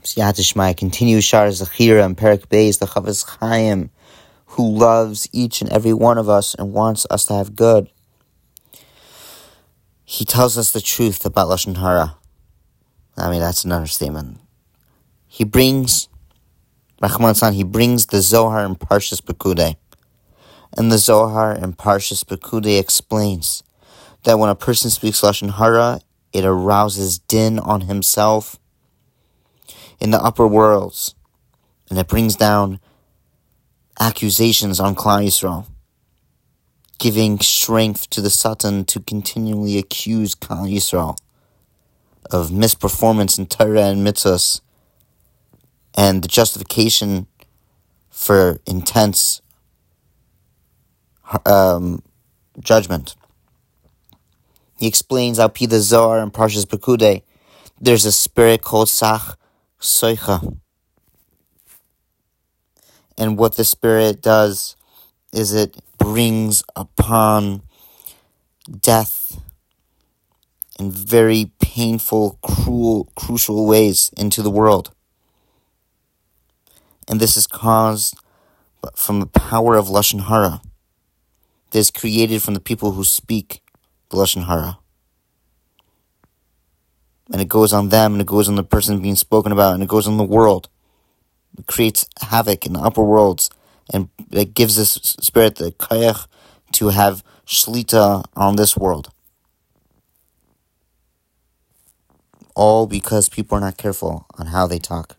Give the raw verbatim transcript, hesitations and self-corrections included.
Siyata Shmai continues Shar Zechira and Perek Beis, the Chafetz Chaim, who loves each and every one of us and wants us to have good. He tells us the truth about Lashon Hara. I mean, that's an understatement. He brings, Rahman San, he brings the Zohar in Parshas Pekudei. And the Zohar in Parshas Pekudei explains that when a person speaks Lashon Hara, it arouses din on himself in the upper worlds, and it brings down accusations on Klal Yisrael, giving strength to the Satan to continually accuse Klal Yisrael of misperformance in Torah and mitzvahs, and the justification for intense um, judgment. He explains Al Pi the Zohar in Parshas Pekudei, there's a spirit called Sach Soicha. And what the spirit does is it brings upon death in very painful, cruel, crucial ways into the world. And this is caused from the power of Lashon Hara that is created from the people who speak the Lashon Hara. And it goes on them, and it goes on the person being spoken about, and it goes on the world. It creates havoc in the upper worlds, and it gives this spirit the koyach to have shlita on this world. All because people are not careful on how they talk.